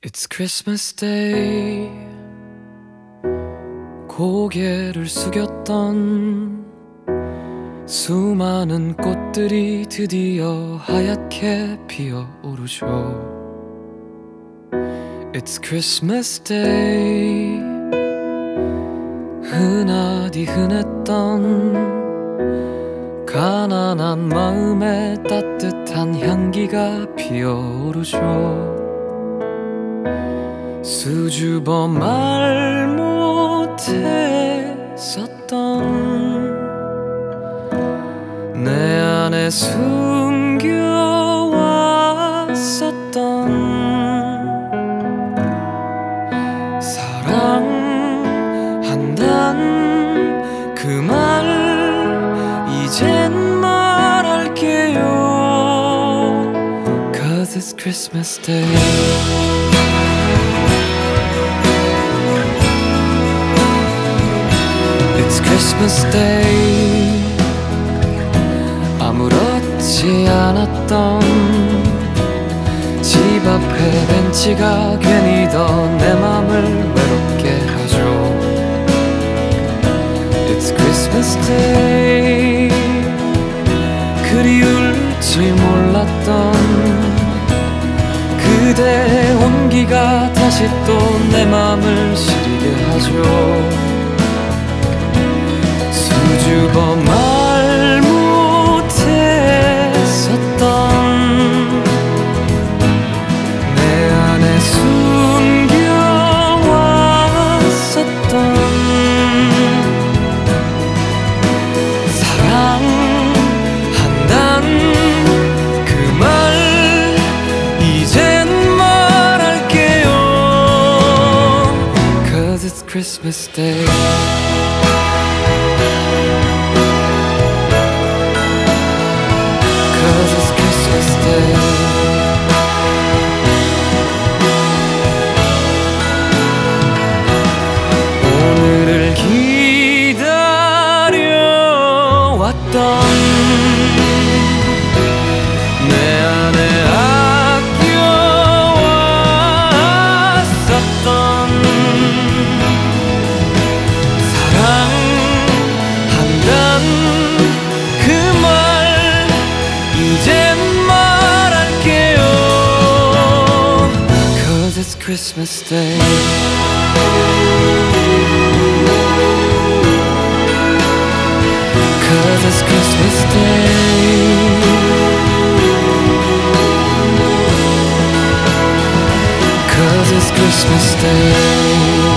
It's Christmas Day. 고개를 숙였던 수많은 꽃들이 드디어 하얗게 피어오르죠. It's Christmas Day. 흔하디 흔했던 가난한 마음에 따뜻한 향기가 피어오르죠. 수줍어 말 못했었던 내 안에 숨겨왔었던 사랑한단 그 말 이젠 말할게요. Cause it's Christmas Day. Christmas Day. 아무렇지 않았던 집 앞에 벤치가 괜히 더 내 맘을 외롭게 하죠. It's Christmas Day. 그리울지 몰랐던 그대 온기가 다시 또 내 맘을 시리게 하죠. 수줍어 말 못했었던 내 안에 숨겨왔었던 사랑한단 그 말 이젠 말할게요. Cause it's Christmas Day. 오늘을 기다려왔던 내 안에 아껴왔었던 사랑한단 그 말 이젠 말할게요. Cause it's Christmas Day. Cause it's Christmas Day. Cause it's Christmas Day.